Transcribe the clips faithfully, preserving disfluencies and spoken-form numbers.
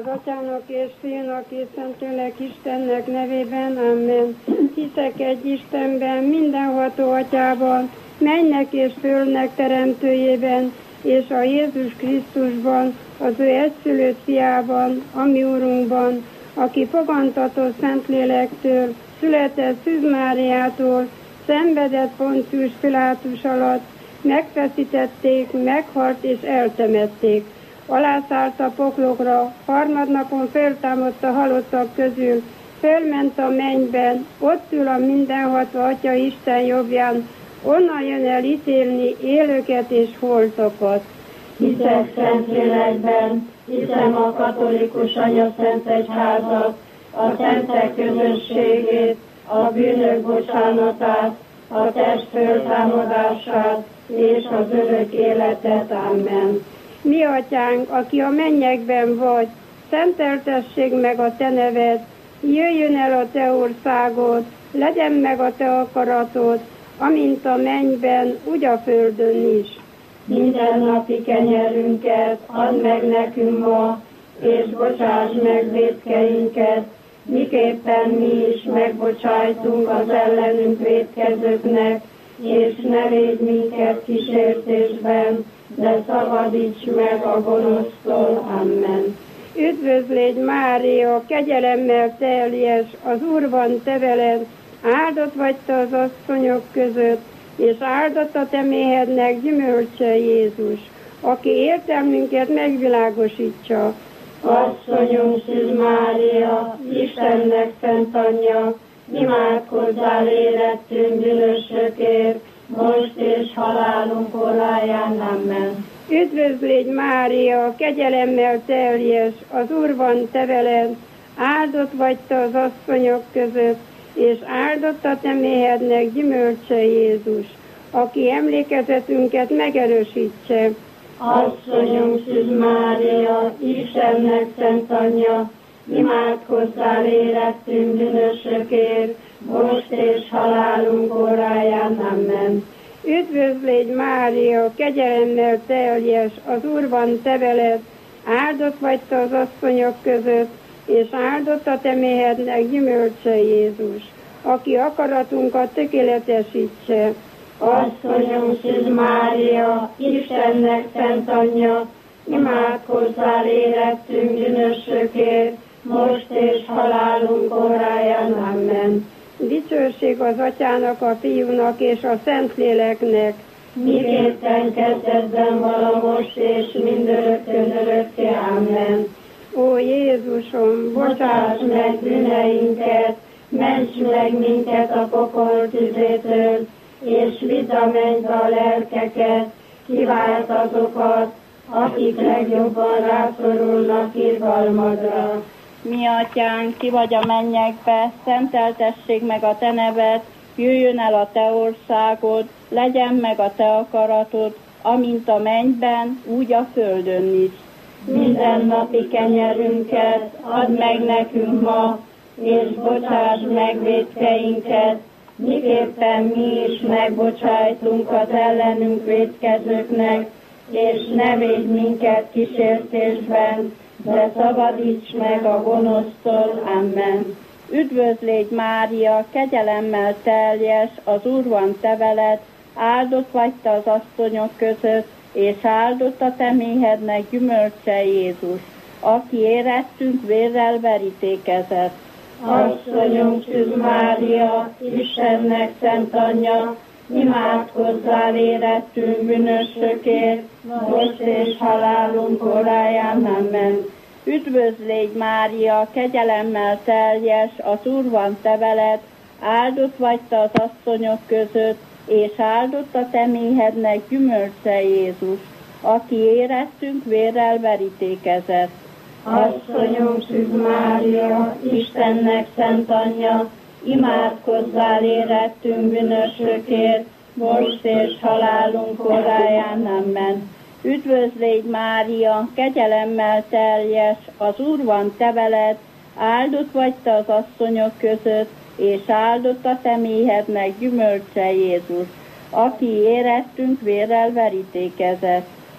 Atyának és Fiúnak és Szentlélek Istennek nevében, amen. Hiszek egy Istenben, mindenható Atyában, mennek és földnek teremtőjében, és a Jézus Krisztusban, az ő egyszülött fiában, a mi Urunkban, aki fogantatott Szentlélektől, született Szűz Máriától, szenvedett Poncius Pilátus alatt, megfeszítették, meghalt és eltemették. Alászállt a poklokra, harmadnapon feltámadt a halottak közül, felment a mennyben, ott ül a mindenható Atya Isten jobbján, onnan jön el ítélni élőket és holtokat. Hiszek Szentlélekben, hiszem a katolikus anyaszentegyházat, a szentek közösségét, a bűnök bocsánatát, a test föltámadását és az örök életet. Amen. Mi Atyánk, aki a mennyekben vagy, szenteltessék meg a te neved, jöjjön el a te országod, legyen meg a te akaratod, amint a mennyben, úgy a földön is. Minden napi kenyerünket add meg nekünk ma, és bocsáss meg vétkeinket, miképpen mi is megbocsájtunk az ellenünk vétkezőknek, és ne védj minket kísértésben, de szabadíts meg a gonosztól. Amen. Üdvözlégy Mária, kegyelemmel teljes, az Úr van te veled, áldott vagy te az asszonyok között, és áldott a te méhednek gyümölcse Jézus, aki értelmünket megvilágosítsa. Asszonyunk Szűz Mária, Istennek szent anyja, imádkozzál érettünk bűnösökért, most és halálunk óráján. Amen. Üdvözlégy Mária, kegyelemmel teljes, az Úr van te veled, áldott vagy te az asszonyok között, és áldott a te méhednek gyümölcse Jézus, aki emlékezetünket megerősítse. Asszonyunk Szűz Mária, Istennek szent anyja, imádkozzál érettünk bűnösökért, most és halálunk óráján. Amen. Üdvözlégy Mária, kegyelemmel teljes, az Úr van te veled, áldott vagy te az asszonyok között, és áldott a te méhednek gyümölcse Jézus, aki akaratunkat tökéletesítse. Asszonyunk Szűz Mária, Istennek szent anyja, imádkozzál érettünk bűnösökért, most és halálunk óráján. Amen. Dicsőség az Atyának, a Fiúnak és a Szentléleknek, miképpen kezdetben vala most és mindörökkön örökké. Amen. Ó Jézusom, bocsáss meg bűneinket, ments meg minket a pokol tüzétől, és vidd a mennybe a lelkeket, kivált azokat, akik legjobban rászorulnak irgalmadra. Mi Atyánk, ki vagy a mennyekbe, szenteltessék meg a te neved, jöjjön el a te országod, legyen meg a te akaratod, amint a mennyben, úgy a földön is. Minden napi kenyerünket add meg nekünk ma, és bocsáss meg vétkeinket, miképpen mi is megbocsájtunk az ellenünk vétkezőknek, és ne védj minket kísértésben, de szabadíts meg a gonosztól. Amen. Üdvözlégy Mária, kegyelemmel teljes, az Úr van te veled, áldott vagy te az asszonyok között, és áldott a te méhednek gyümölcse Jézus, aki érettünk vérrel verítékezett. Asszonyunk Szűz Mária, Istennek szent anyja, imádkozzál érettünk bűnösökért, most és halálunk óráján. Amen. Üdvözlégy Mária, kegyelemmel teljes, az Úr van te veled, áldott vagy te az asszonyok között, és áldott a te méhednek gyümölcse Jézus, aki érettünk vérrel verítékezett. Asszonyunk Szűz Mária, Istennek szent anyja, imádkozzál érettünk bűnösökért, most és halálunk óráján. Amen. Üdvözlégy Mária, kegyelemmel teljes, az Úr van te veled, áldott vagy te az asszonyok között, és áldott a te méhednek gyümölcse Jézus, aki érettünk vérrel verítékezett.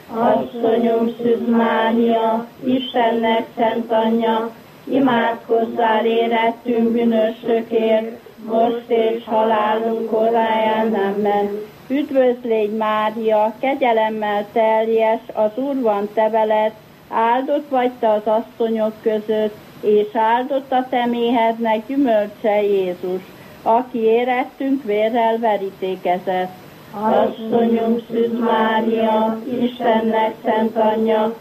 Asszonyom Szűz Mária, Istennek szent anyja, imádkozzál érettünk bűnösökért, most és halálunk óráján. Amen. Üdvözl légy Mária, kegyelemmel teljes, az Úr van te veled, áldott vagy te az asszonyok között, és áldott a te méhednek gyümölcse Jézus, aki érettünk vérrel verítékezett. Asszonyom Szűz Mária, Istennek szent anyja,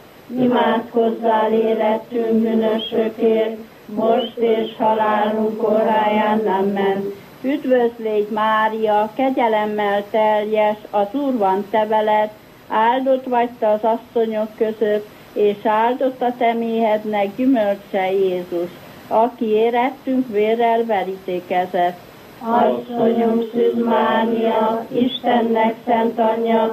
imádkozzál érettünk bűnösökért, most és halálunk óráján. Amen. Üdvözl légy Mária, kegyelemmel teljes, az Úr van te veled, áldott vagy te az asszonyok között, és áldott a te méhednek gyümölcse Jézus, aki érettünk vérrel verítékezett. Asszonyom Szűz Mária, Istennek szent anyja,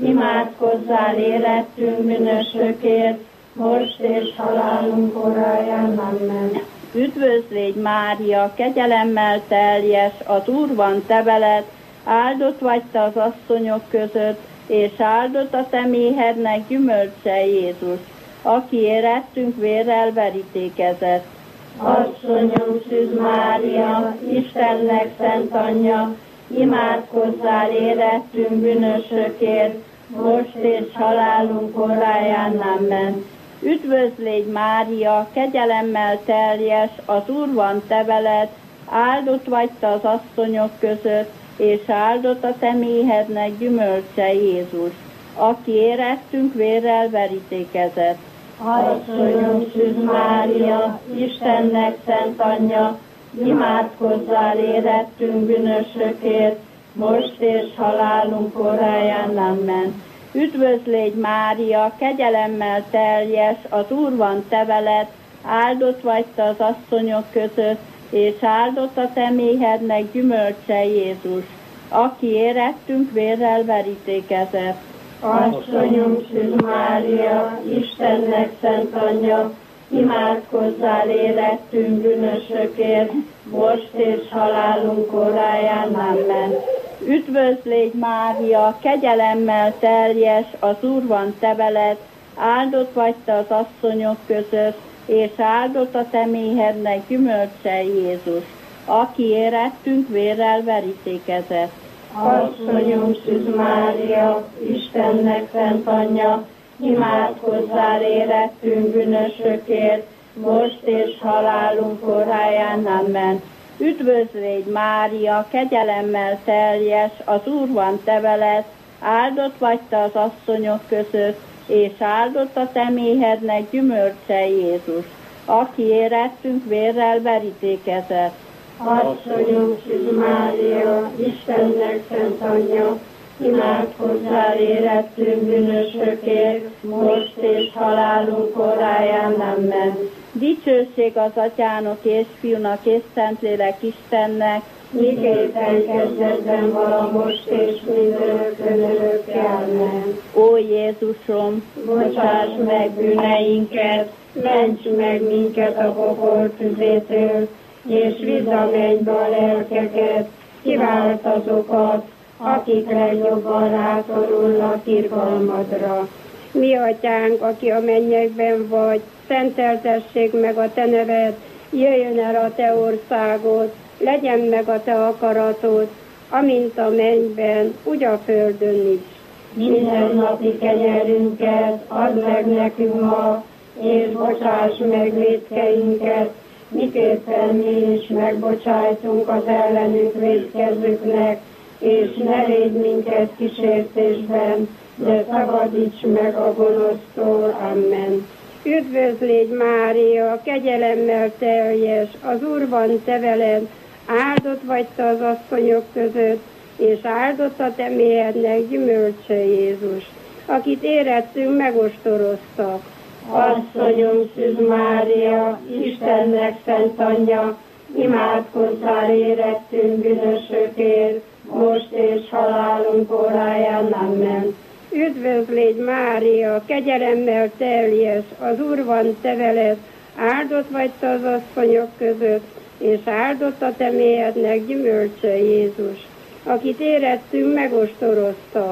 imádkozzál érettünk bűnösökért, most és halálunk óráján. Amen. Üdvözl légy Mária, kegyelemmel teljes, az Úr van te veled, áldott vagy te az asszonyok között, és áldott a te méhednek gyümölcse Jézus, aki érettünk vérrel verítékezett. Asszonyom Szűz Mária, Istennek szent anyja, imádkozzál érettünk bűnösökért, most és halálunk óráján. Amen. Üdvözl légy Mária, kegyelemmel teljes, az Úr van te veled, áldott vagy te az asszonyok között, és áldott a te méhednek gyümölcse Jézus, aki érettünk vérrel verítékezett. Asszonyom Szűz Mária, Istennek szent anyja, imádkozzál érettünk bűnösökért, most és halálunk óráján. Amen. Üdvözl légy Mária, kegyelemmel teljes, az Úr van te veled, áldott vagy te az asszonyok között, és áldott a te méhednek gyümölcse Jézus, aki érettünk vérrel verítékezett. Asszonyom Szűz Mária, Istennek szent anyja, imádkozzál érettünk bűnösökért, most és halálunk óráján. Amen. Üdvözl légy Mária, kegyelemmel teljes, az Úr van te veled, áldott vagy te az asszonyok között, és áldott a te méhednek gyümölcse Jézus, aki érettünk vérrel verítékezett. Asszonyom Szűz Mária, Istennek szent anyja, imádkozzál érettünk bűnösökért, most és halálunk óráján. Amen. Üdvözl légy Mária, kegyelemmel teljes, az Úr van te veled, áldott vagy te az asszonyok között, és áldott a te méhednek gyümölcse Jézus, aki érettünk vérrel verítékezett. Asszonyom Szűz Mária, Istennek szent anyja, imádkozzál érettünk bűnösökért, most és halálunk óráján. Amen. Dicsőség az Atyának és Fiúnak és Szentlélek Istennek, miképpen kezdetben vala most és mindörökkön örökké. Amen. Ó Jézusom, bocsáss meg bűneinket, ments meg minket a pokol tüzétől, és vidd a mennybe a lelkeket, kivált azokat, akik legjobban rászorulnak irgalmadra. Mi atyánk, aki a mennyekben vagy, szenteltessék meg a te neved, jöjjön el a te országod, legyen meg a te akaratod, amint a mennyben, úgy a földön is. Mindennapi kenyerünket add meg nekünk ma, és bocsáss meg vétkeinket, miképpen mi is megbocsájtunk az ellenük vétkezőknek, és ne védj minket kísértésben, de szabadíts meg a gonosztól. Amen. Üdvözl légy Mária, kegyelemmel teljes, az Úr van te veled, áldott vagy te az asszonyok között, és áldott a te méhednek gyümölcse Jézus, akit érettünk megostoroztak. Asszonyom Szűz Mária, Istennek szent anyja, imádkozzál érettünk bűnösökért, most és halálunk óráján. Amen. Üdvözl légy Mária, kegyelemmel teljes, az Úr van te veled, áldott vagy te az asszonyok között, és áldott a te méhednek gyümölcse Jézus, akit érettünk megostoroztak.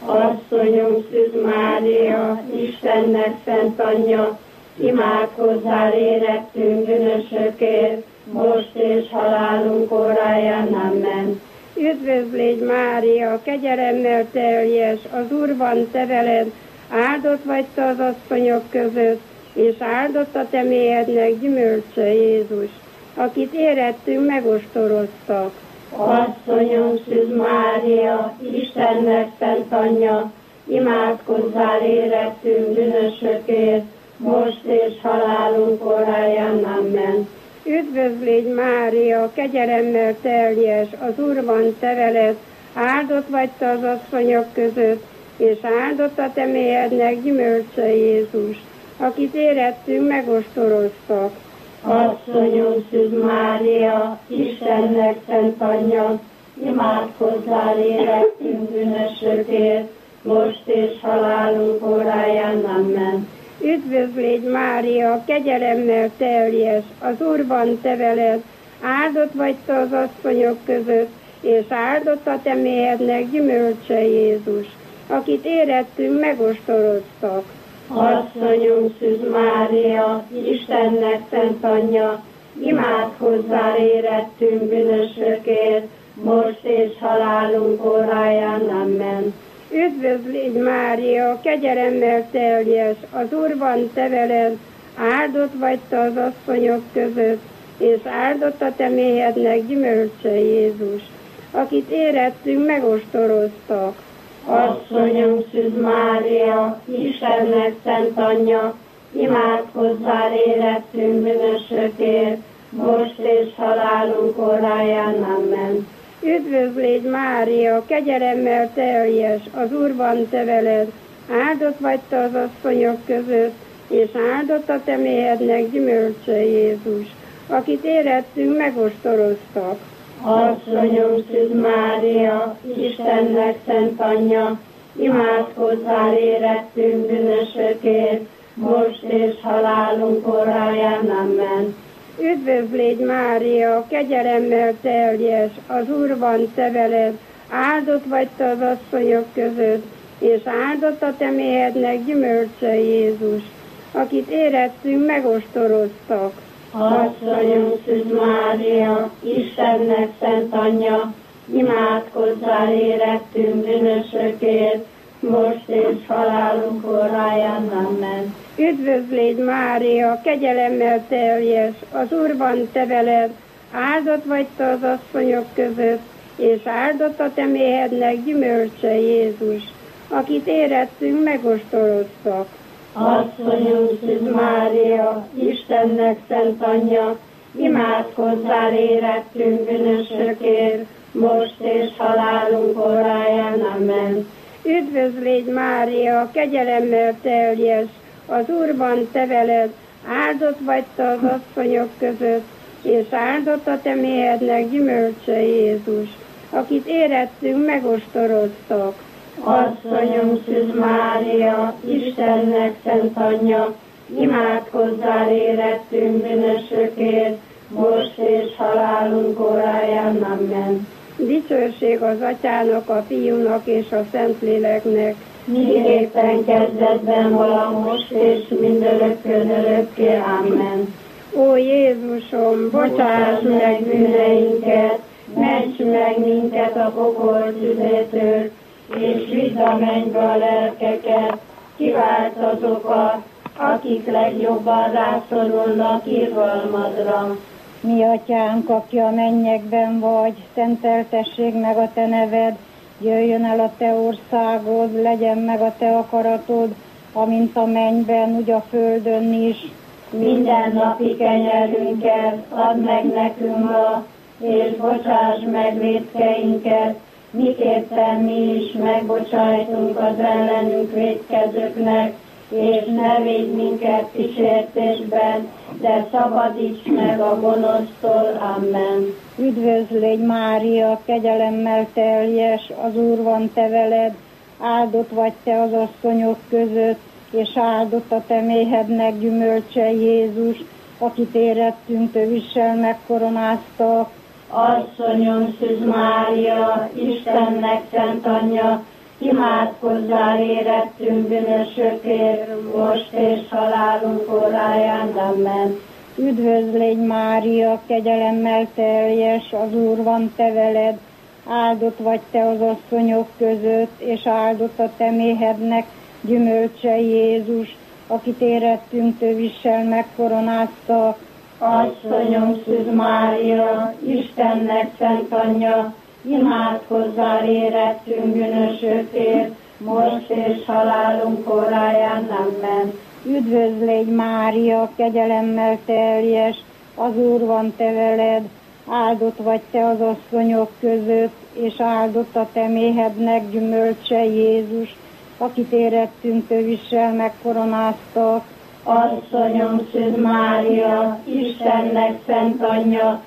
Asszonyunk Szűz Mária, Istennek szent anyja, imádkozzál érettünk bűnösökért, most és halálunk óráján. Amen. Üdvözl légy Mária, kegyelemmel teljes, az Úr van te veled, áldott vagy te az asszonyok között, és áldott a te méhednek gyümölcse Jézus, akit érettünk megostoroztak. Asszonyunk Szűz Mária, Istennek szent anyja, imádkozzál érettünk bűnösökért, most és halálunk óráján. Amen. Üdvözl légy Mária, kegyelemmel teljes, az Úr van te veled, áldott vagy te az asszonyok között, és áldott a te méhednek gyümölcse Jézus, akit érettünk megostoroztak. Asszonyunk Szűz Mária, Istennek szent anyja, imádkozzál érettünk bűnösökért, most és halálunk óráján. Amen. Üdvözl légy Mária, kegyelemmel teljes, az Úr van te veled, áldott vagy te az asszonyok között, és áldott a te méhednek gyümölcse Jézus, akit érettünk megostoroztak. Asszonyunk Szűz Mária, Istennek szent anyja, imádkozzál érettünk bűnösökért, most és halálunk óráján. Amen. Üdvözl légy Mária, kegyelemmel teljes, az Úr van te veled, áldott vagy te az asszonyok között, és áldott a te méhednek gyümölcse Jézus, akit érettünk megostoroztak. Asszonyunk Szűz Mária, Istennek szent anyja, imádkozzál érettünk bűnösökért, most és halálunk óráján. Amen. Üdvözl légy Mária, kegyelemmel teljes, az Úr van te veled, áldott vagy te az asszonyok között, és áldott a te méhednek gyümölcse Jézus, akit érettünk megostoroztak. Asszonyunk Szűz Mária, Istennek szent anyja, imádkozzál érettünk bűnösökért, most és halálunk óráján. Amen. Üdvözl légy Mária, kegyelemmel teljes, az Úr van te veled, áldott vagy te az asszonyok között, és áldott a te méhednek gyümölcse Jézus, akit érettünk megostoroztak. Asszonyunk Szűz Mária, Istennek szent anyja, imádkozzál érettünk bűnösökért, most és halálunk óráján. Amen. Üdvözl légy Mária, kegyelemmel teljes, az Úr van te veled, áldott vagy te az asszonyok között, és áldott a te méhednek gyümölcse Jézus, akit érettünk megostoroztak. Asszonyunk Szűz Mária, Istennek szent anyja, imádkozzál érettünk bűnösökért, most és halálunk óráján. Amen. Üdvözl légy Mária, kegyelemmel teljes, az Úr van te veled, áldott vagy te az asszonyok között, és áldott a te méhednek gyümölcse Jézus, akit érettünk megostoroztak. Asszonyunk Szűz Mária, Istennek szent anyja, imádkozzál érettünk bűnösökért, most és halálunk óráján. Amen. Dicsőség az Atyának, a Fiúnak és a Szentléleknek, miképpen kezdetben vala, most és mindörökkön örökké. Amen. Ó Jézusom, bocsáss meg bűneinket, ments meg minket a pokol tüzétől, és vidd a mennybe a lelkeket, kivált azokat, akik legjobban rászorulnak irgalmadra. Mi atyánk, aki a mennyekben vagy, szenteltessék meg a te neved, jöjjön el a te országod, legyen meg a te akaratod, amint a mennyben, úgy a földön is. Minden napi kenyerünket add meg nekünk ma, és bocsáss meg vétkeinket, miképpen mi is megbocsájtunk az ellenünk vétkezőknek, és ne védj minket kísértésben, de szabadíts meg a gonosztól. Amen. Üdvözl légy Mária, kegyelemmel teljes, az Úr van te veled, áldott vagy te az asszonyok között, és áldott a te méhednek gyümölcse Jézus, akit érettünk tövissel megkoronáztak. Asszonyom Szűz Mária, Istennek szent anyja, imádkozzál érettünk bűnösökért, most és halálunk óráján. Amen. Üdvözl légy Mária, kegyelemmel teljes, az Úr van te veled, áldott vagy te az asszonyok között, és áldott a te méhednek gyümölcse Jézus, akit érettünk tövissel megkoronáztak. Asszonyom Szűz Mária, Istennek szent anyja, imádkozzál érettünk bűnösökért, most és halálunk óráján. Amen. Üdvözl légy Mária, kegyelemmel teljes, az Úr van te veled, áldott vagy te az asszonyok között, és áldott a te méhednek gyümölcse Jézus, akit érettünk tövissel megkoronáztak. Asszonyom Szűz Mária, Istennek szent anyja,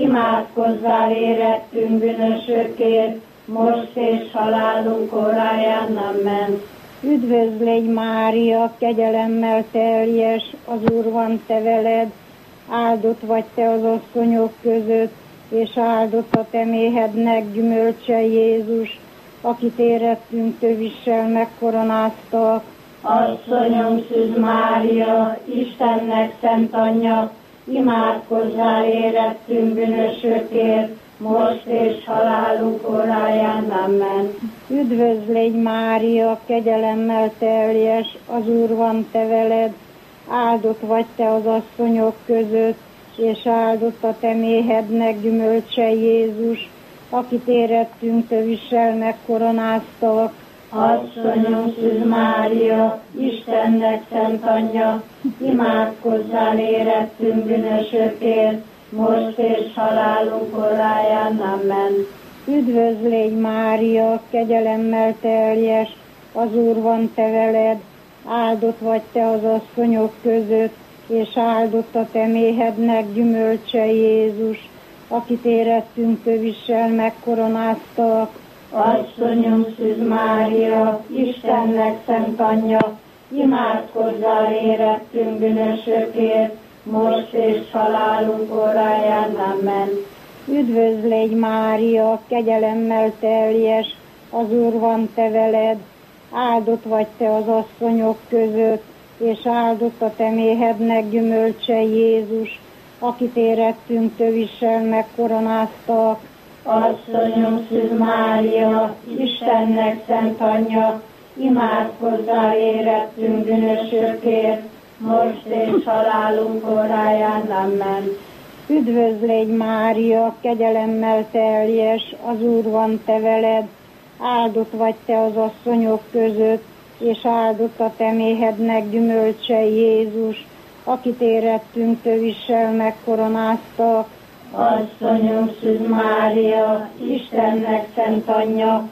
imádkozzál érettünk bűnösökért, most és halálunk óráján. Amen. Üdvözl légy Mária, kegyelemmel teljes, az Úr van te veled, áldott vagy te az asszonyok között, és áldott a te méhednek gyümölcse Jézus, akit érettünk tövissel megkoronáztak. Asszonyom Szűz Mária, Istennek szent anyja, imádkozzál érettünk bűnösökért, most és halálunk óráján. Amen. Üdvözl légy Mária, kegyelemmel teljes, az Úr van te veled, áldott vagy te az asszonyok között, és áldott a te méhednek gyümölcse Jézus, akit érettünk tövissel megkoronáztak. Asszonyom Szűz Mária, Istennek szent anyja, imádkozzál érettünk bűnösökért, most és halálunk óráján. Amen. Üdvözl légy Mária, kegyelemmel teljes, az Úr van te veled, áldott vagy te az asszonyok között, és áldott a te méhednek gyümölcse Jézus, akit érettünk tövissel megkoronáztak. Asszonyom Szűz Mária, Istennek szent anyja, imádkozzál érettünk bűnösökért, most és halálunk óráján. Amen. Üdvözl légy Mária, kegyelemmel teljes, az Úr van te veled, áldott vagy te az asszonyok között, és áldott a te méhednek gyümölcse Jézus, akit érettünk tövissel megkoronáztak. Asszonyom Szűz Mária, Istennek szent anyja, imádkozzál érettünk bűnösökért, most és halálunk óráján. Amen. Üdvözl légy Mária, kegyelemmel teljes, az Úr van te veled, áldott vagy te az asszonyok között, és áldott a te méhednek gyümölcse Jézus, akit érettünk tövissel megkoronáztak. Asszonyom Szűz Mária, Istennek szent anyja,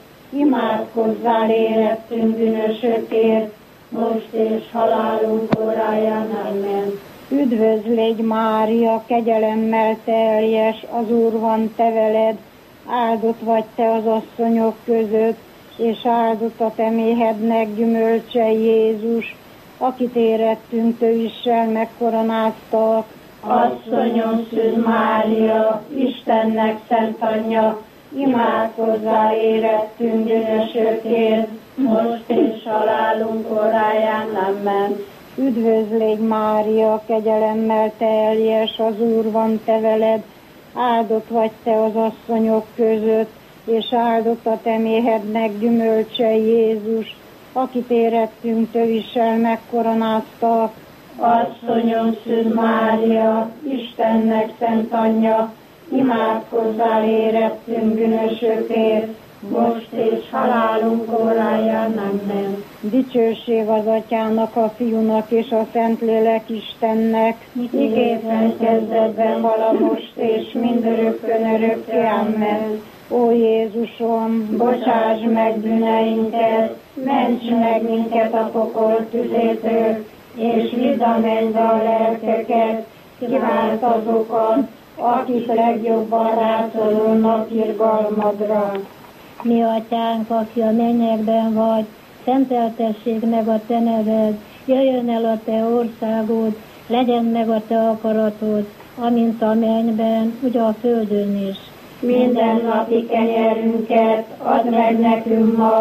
imádkozzál érettünk bűnösökért, most és halálunk óráján. Amen. Üdvözl légy Mária, kegyelemmel teljes, az Úr van te veled, áldott vagy te az asszonyok között, és áldott a te méhednek gyümölcse Jézus, akit érettünk tövissel megkoronáztak. Asszonyom Szűz Mária, Istennek szent anyja, imádkozzál érettünk bűnösökért, most és halálunk óráján. Amen. Üdvözl légy Mária, kegyelemmel teljes, az Úr van te veled, áldott vagy te az asszonyok között, és áldott a te méhednek gyümölcse Jézus, akit érettünk tövissel megkoronáztak. Asszonyom Szűz Mária, Istennek szent anyja, imádkozzál érettünk bűnösökért, most és halálunk óráján. Amen. Dicsőség az Atyának, a Fiúnak és a Szentlélek Istennek, miképpen kezdetben, vala most és mindörökkön örökké. Amen. Ó Jézusom, bocsáss meg bűneinket, ments meg minket a pokol tüzétől, és vidd a mennybe a lelkeket, kivált azokat, akik legjobban rászorulnak irgalmadra. Mi atyánk, aki a mennyekben vagy, szenteltessék meg a te neved, jöjjön el a te országod, legyen meg a te akaratod, amint a mennyben, úgy a földön is. Minden napi kenyerünket add meg nekünk ma,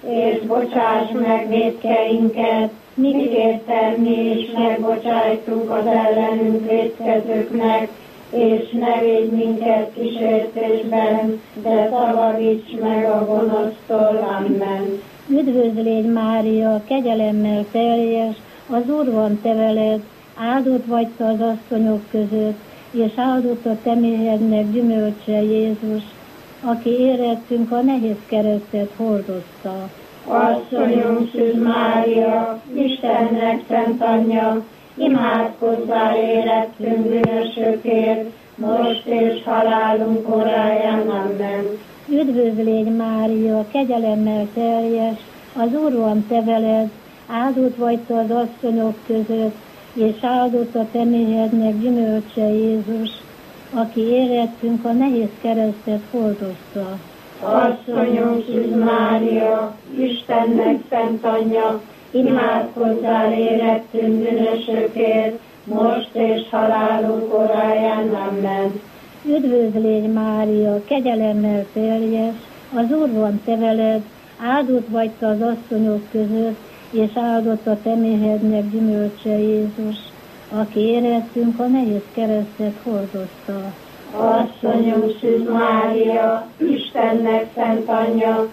és bocsáss meg vétkeinket, miképpen mi is megbocsájtunk az ellenünk vétkezőknek, és ne védj minket kísértésben, de szabadíts meg a gonosztól. Amen. Üdvözl légy Mária, kegyelemmel teljes, az Úr van te veled, áldott vagy te az asszonyok között, és áldott a te méhednek gyümölcse Jézus, aki érettünk a nehéz keresztet hordozta. Asszonyunk Szűz Mária, Istennek szent anyja, imádkozzál érettünk bűnösökért, most és halálunk óráján. Amen. Üdvözl légy Mária, kegyelemmel teljes, az Úr van te veled, áldott vagy te az asszonyok között, és áldott a te méhednek gyümölcse Jézus, aki érettünk a nehéz keresztet hordozta. Asszonyunk Szűz Mária, Istennek szent anyja, imádkozzál érettünk bűnösökért, most és halálunk óráján. Amen. Üdvözl légy Mária, kegyelemmel teljes, az Úr van te veled, áldott vagy te az asszonyok között, és áldott a te méhednek gyümölcse Jézus, aki érettünk a nehéz keresztet hordozta. Asszonyunk Szűz Mária, Istennek szent anyja,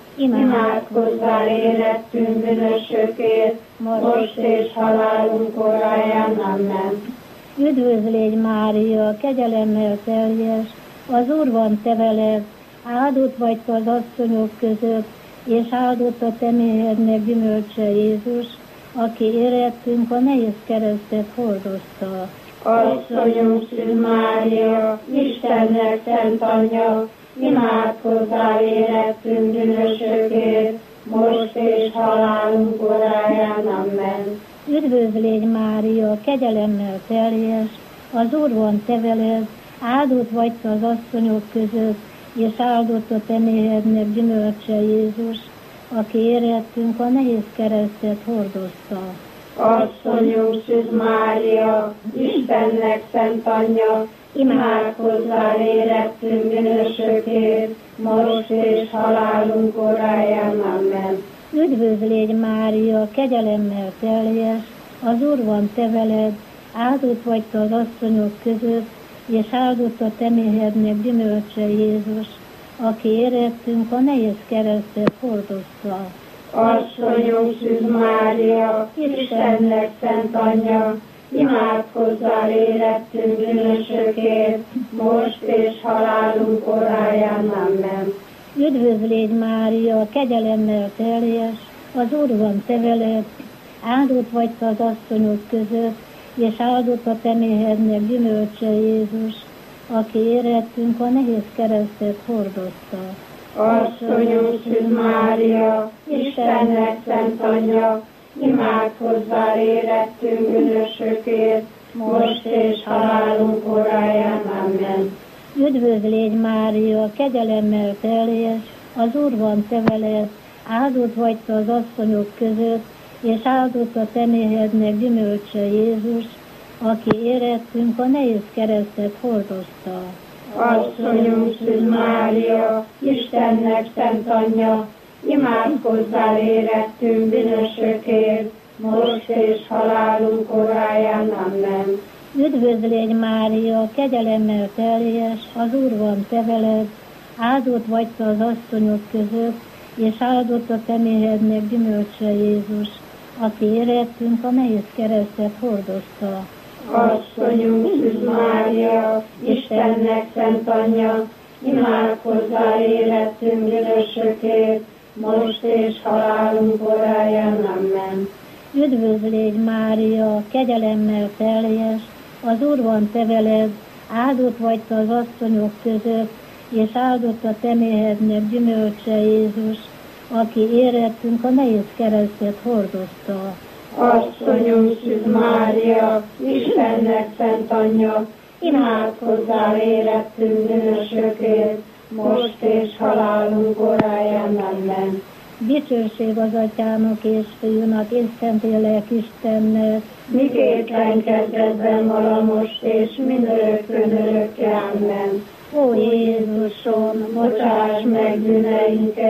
imádkozzál érettünk bűnösökért, most és halálunk óráján. Amen. Üdvözl légy Mária, kegyelemmel teljes, az Úr van te veled, áldott vagy te az asszonyok között, és áldott a te méhednek gyümölcse Jézus, aki érettünk a nehéz keresztet hordozta. Asszonyunk Szűz Mária, Istennek szent anyja, imádkozzál érettünk bűnösökért, most és halálunk óráján. Amen. Üdvözl légy Mária, kegyelemmel teljes, az Úr van te veled, áldott vagy te az asszonyok között, és áldott a te méhednek gyümölcse Jézus, aki érettünk a nehéz keresztet hordozta. Asszonyunk Szűz Mária, Istennek szent anyja, imádkozzál érettünk bűnösökért, most és halálunk óráján. Amen. Üdvözl légy Mária, kegyelemmel teljes, az Úr van te veled, áldott vagy te az asszonyok között, és áldott a te méhednek gyümölcse Jézus, aki érettünk a nehéz keresztet hordozta. Asszonyunk Szűz Mária, Istennek szent anyja, imádkozzál érettünk bűnösökért, most és halálunk óráján. Amen. Üdvözl légy Mária, kegyelemmel teljes, az Úr van te veled, áldott vagy te az asszonyok között, és áldott a te méhednek gyümölcse Jézus, aki érettünk a nehéz keresztet hordozta. Asszonyunk Szűz Mária, Istennek szent anyja, imádkozzál érettünk bűnösökért, most és halálunk óráján. Amen. Üdvözl légy Mária, kegyelemmel teljes, az Úr van te veled, áldott vagy te az asszonyok között, és áldott a te méhednek gyümölcse Jézus, aki érettünk a nehéz keresztet hordozta. Asszonyunk Szűz Mária, Istennek szent anyja, imádkozzál érettünk bűnösökért, most és halálunk óráján. Amen. Üdvözl légy Mária, kegyelemmel teljes, az Úr van te veled, áldott vagy te az asszonyok között, és áldott a te méhednek gyümölcse Jézus, aki érettünk a nehéz keresztet hordozta. Asszonyunk Szűz Mária, Istennek szent anyja, imádkozzál érettünk bűnösökért, most és halálunk óráján. Amen. Üdvözl légy Mária, kegyelemmel teljes, az Úr van te veled, áldott vagy te az asszonyok között, és áldott a te méhednek gyümölcse Jézus, aki érettünk a nehéz keresztet hordozta. Asszonyunk Szűz Mária, Istennek szent anyja, imádkozzál érettünk bűnösökért, most és halálunk óráján. Amen. Dicsőség az Atyának és Fiúnak és Szentlélek Istennek, miképpen kezdetben vala most és mindörökkön örökké. Amen. Ó Jézusom, bocsáss meg bűneinket,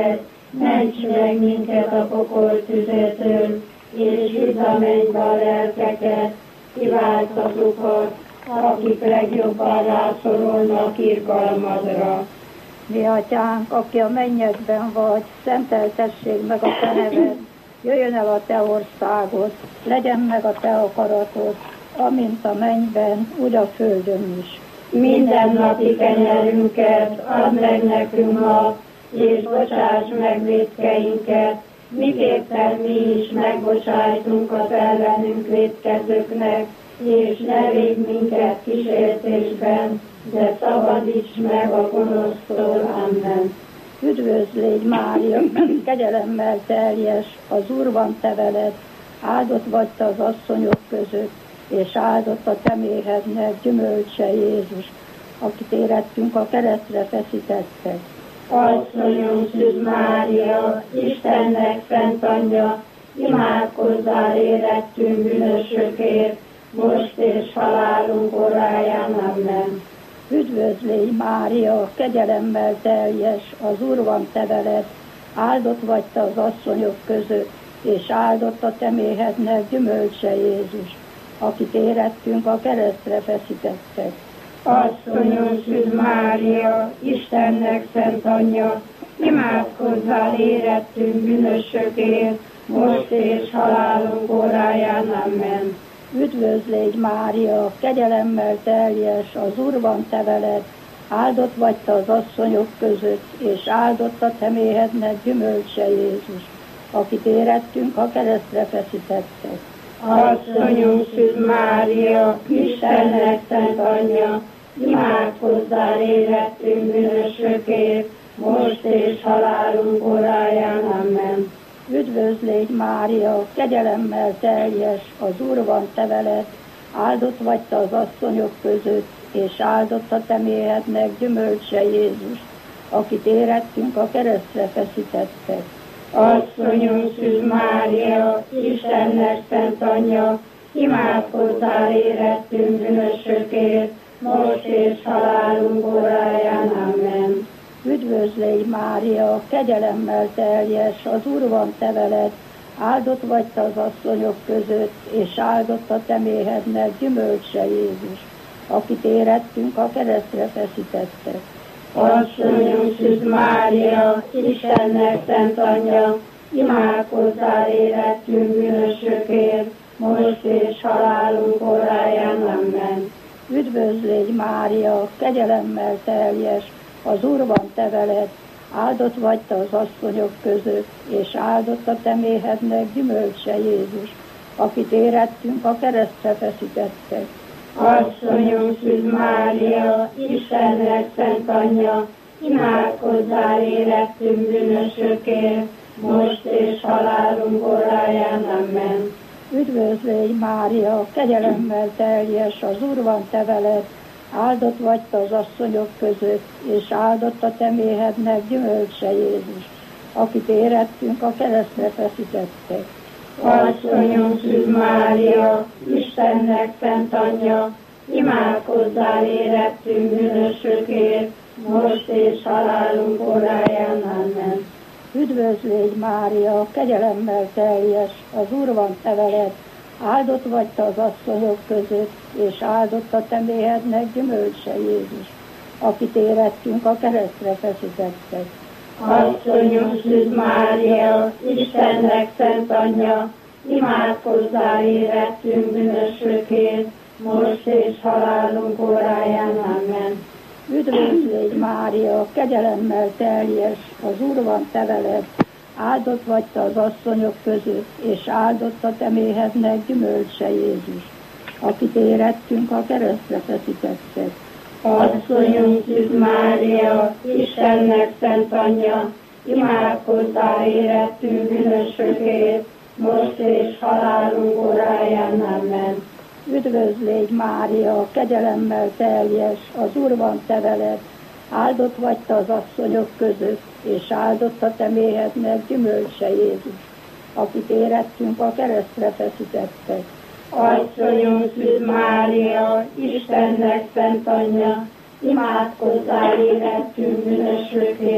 ments meg minket a pokol tüzetől, és vidd a mennybe a lelkeket, kivált azokat, akik legjobban rászorulnak irgalmadra. Mi atyánk, aki a mennyekben vagy, szenteltessék meg a te neved, jöjjön el a te országod, legyen meg a te akaratod, amint a mennyben, úgy a földön is. Minden napi kenyerünket add meg nekünk ma, és bocsáss meg vétkeinket, miképpen mi is megbocsájtunk az ellenünk vétkezőknek, és ne védj minket kísértésben, de szabadíts meg a gonosztól. Amen. Üdvözl légy, Mária, kegyelemmel teljes, az Úr van te veled, áldott vagy te az asszonyok között, és áldott a te méhednek gyümölcse Jézus, akit érettünk a keresztre feszítettek. Asszonyom, Szűz Mária, Istennek szent anyja, imádkozzál érettünk bűnösökért, most és halálunk óráján. Amen. Üdvözl légy, Mária, kegyelemmel teljes, az Úr van te veled, áldott vagy te az asszonyok között, és áldott a te méhednek gyümölcse Jézus, akit érettünk a keresztre feszítettek. Asszonyom, Szűz Mária, Istennek szent anyja, imádkozzál érettünk bűnösökért, most és halálunk óráján. Amen. Üdvözl légy, Mária, kegyelemmel teljes, az Úr van te veled, áldott vagy te az asszonyok között, és áldott a te méhednek gyümölcse Jézus, akit érettünk a keresztre feszítettek. Asszonyom, Szűz Mária, Istennek szent anyja, imádkozzál érettünk bűnösökért, most és halálunk óráján. Amen. Üdvözl légy, Mária, kegyelemmel teljes, az Úr van te veled, áldott vagy te az asszonyok között, és áldott a te méhednek gyümölcse Jézus, akit érettünk a keresztre feszítettek. Asszonyom, Szűz Mária, Istennek szent anyja, imádkozzál érettünk bűnösökért, most és halálunk óráján. Amen. Üdvözl légy, Mária, kegyelemmel teljes, az Úr van te veled, áldott vagy te az asszonyok között, és áldott a te méhednek gyümölcse Jézus, akit érettünk a keresztre feszítettek. Asszonyom, Szűz Mária, Istennek szent anyja, imádkozzál érettünk bűnösökért, most és halálunk óráján. Amen. Üdvözl légy, Mária, kegyelemmel teljes, az Úr van te veled, áldott vagy te az asszonyok között, és áldott a te méhednek gyümölcse Jézus, akit érettünk a keresztre feszítettek. Asszonyom, Szűz Mária, Istennek szent anyja, imádkozzál érettünk bűnösökért, most és halálunk óráján. Amen. Üdvözl légy, Mária, kegyelemmel teljes, az Úr van te veled, áldott vagy te az asszonyok között, és áldott a te méhednek gyümölcse Jézus, akit érettünk a keresztre feszítettek. Asszonyom, Szűz Mária, Istennek szent anyja, imádkozzál érettünk bűnösökért, most és halálunk óráján. Amen. Üdvözl légy, Mária, kegyelemmel teljes, az Úr van te veled, áldott vagy te az asszonyok között, és áldott a te méhednek gyümölcse Jézus, akit érettünk a keresztre feszítettek. Asszonyom, Szűz Mária, Istennek szent anyja, imádkozzál érettünk bűnösökért, most és halálunk óráján. Amen. Üdvözl légy, Mária, kegyelemmel teljes, az Úr van te veled, áldott vagy te az asszonyok között, és áldott a te méhednek gyümölcse Jézus, akit érettünk a keresztre feszítettek. Asszonyom, Szűz Mária, Istennek szent anyja, imádkozzál érettünk bűnösökért, most és halálunk óráján. Amen. Üdvözl légy, Mária, kegyelemmel teljes, az Úr van te veled, áldott vagy te az asszonyok között, és áldott a te méhednek gyümölcse Jézus, akit érettünk a keresztre feszítettek. Asszonyom, Szűz Mária, Istennek szent anyja, imádkozzál érettünk bűnösökért,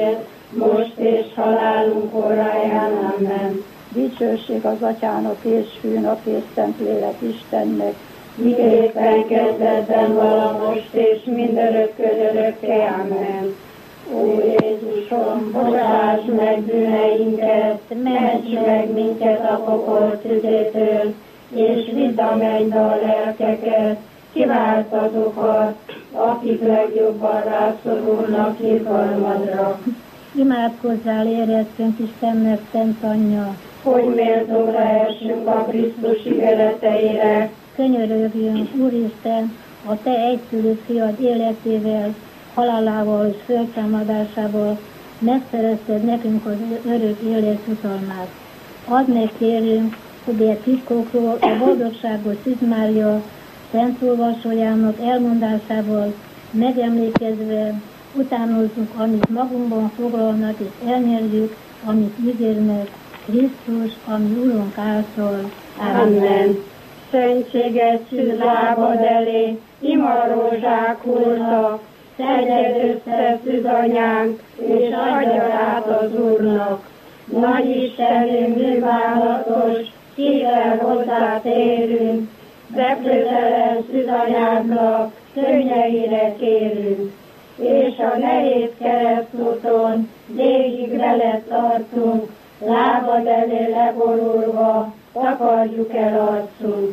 most és halálunk óráján. Amen. Dicsőség az Atyának és Fűnak és Szentlélek Istennek, miképpen kezdetben vala most és mindörökkön örökké. Amen. Ó Jézusom, bocsáss meg bűneinket, ments meg minket a pokol tüzétől, és vidd a mennybe a lelkeket, kivált azokat, akik legjobban rászorulnak irgalmadra. Imádkozzál éreztünk Istennek, Szent Anyja, hogy méltóra essünk a Krisztus ígéreteire. könyörögjünk, Úristen, a Te egyszülött fiad életével, halálával és föltámadásával megszerezted nekünk az örök élet jutalmát. Add meg, kérünk, hogy a titkokról a boldogságos Szűz Mária Szent olvasójának elmondásával megemlékezve utánozzuk, amit magunkban foglalnak, és elnyerjük, amit ígérnek Krisztus, ami Urunk által. Amen. Szentséges szűz lábad elé, imarózsák hullnak, szedjed össze szűz anyánk, és adja át az Úrnak. Nagy Istenünk, bűnbánatos, szívvel hozzá térünk, zeplőtelen szűz anyádnak, könnyeire kérünk. És a nehéz keresztúton végig veled tartunk, lábad elé leborulva, takarjuk el arcunk.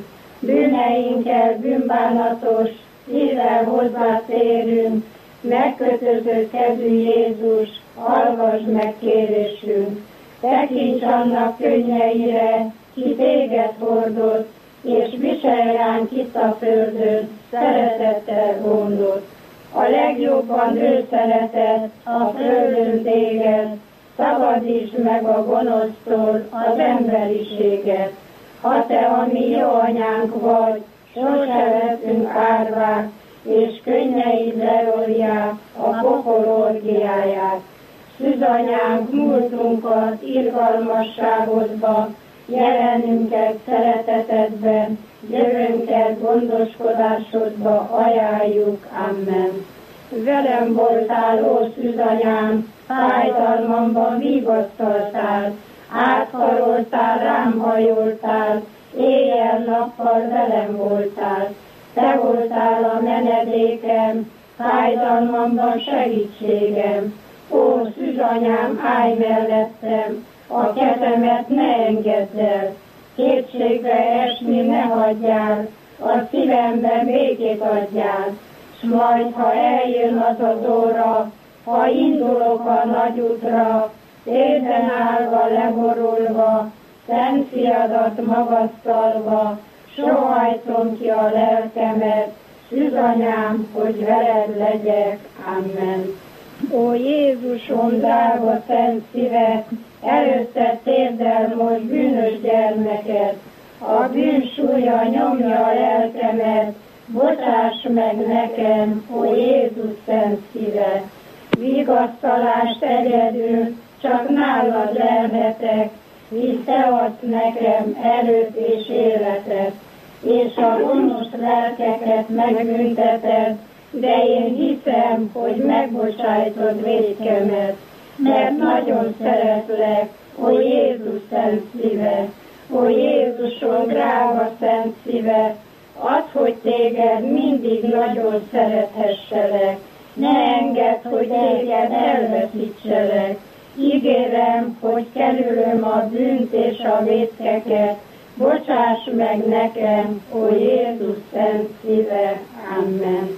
Bűneinkkel bűnbánatos, szívvel hozzátérünk, megkötözött kezű Jézus, hallgass meg kérésünk. Tekints annak könnyeire, ki téged hordoz, és viselj ránk itt a földön, szeretettel gondot. A legjobban ő szeretett a földön téged, szabadítsd meg a gonosztól az emberiséget. Ha te a mi jó anyánk vagy, sose veszünk árvát, és könnyeid lerolják a pokol orgiáját. Szűzanyánk múltunkat irgalmasságodba, jelenünket szeretetedben, jövőnket gondoskodásodba ajánljuk. Amen. Velem voltál, ó szűzanyám, fájdalmamban vigasztaltál, átkaroltál, rám hajoltál, éjjel-nappal velem voltál. Te voltál a menedékem, fájdalmamban segítségem. Ó szűzanyám, állj mellettem, a kezemet ne engedd el, kétségbe esni ne hagyjál, a szívemben békét adjál. S majd, ha eljön az az óra, ha indulok a nagy útra, térden állva, leborulva, Szent Fiadat magasztalva, sohajtom ki a lelkemet, szűzanyám, hogy veled legyek. Amen. Ó Jézusom, drága szent szíve, előtted térdel most bűnös gyermeket, a bűn súlya nyomja a lelkemet, bocsáss meg nekem, ó Jézus szent szíve. Vigasztalást egyedül csak nálad lelhetek, hisz te adsz nekem erőt és életet, és a gonosz lelkeket megbünteted, de én hiszem, hogy megbocsájtod vétkemet, mert nagyon szeretlek, ó Jézus szent szíve. Ó Jézusom, drága szent szíve, add, hogy téged mindig nagyon szerethesselek, ne engedd, hogy téged elveszítselek. Ígérem, hogy kerülöm a bűnt és a vétkeket, bocsáss meg nekem, ó Jézus szent szíve. Amen.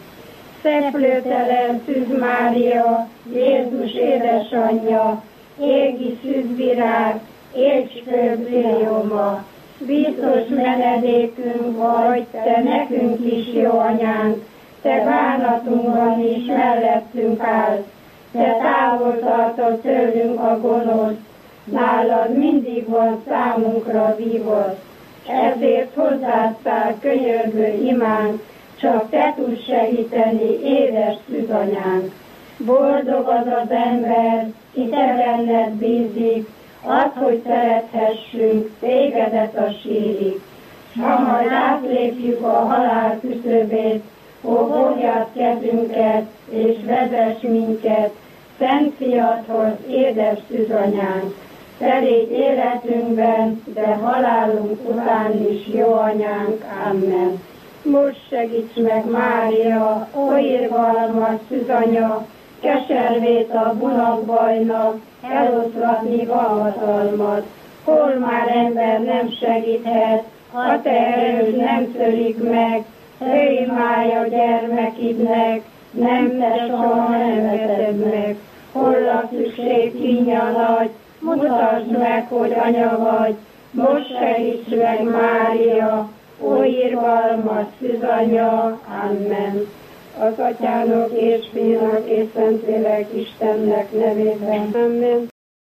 Szeplőtelen Szűz Mária, Jézus édesanyja, égi szűzvirág, égy fölbrióma, biztos menedékünk vagy, te nekünk is jó anyánk, te bánatunkban is mellettünk állsz, te távol tartod tőlünk a gonosz, nálad mindig van számunkra vivasz, ezért hozzád száll könyörgő imánk, csak te tudsz segíteni, édes szűzanyánk. Boldog az az ember, ki te benned bízik, add, hogy szerethessünk tégedet a sírig. Ha majd átlépjük a halál küszöbét, ó, fogjad kezünket, és vezess minket Szent Fiadhoz, édes szűzanyánk, te légy életünkben, de halálunk után is jó anyánk. Amen. Most segíts meg, Mária, ó irgalmas szűzanya, keservét a bunakbajnak, eloszlatni van hatalmat. Hol már ember nem segíthet, a te erőd nem törik meg, őj mája gyermekidnek, nem te soha nem veted meg. Hol a szükség kínja nagy, mutasd meg, hogy anya vagy, most segíts meg, Mária, ó irgalmas szűzanya. Amen. Az Atyának és Fiúnak és Szentlélek Istennek nevében. Amen.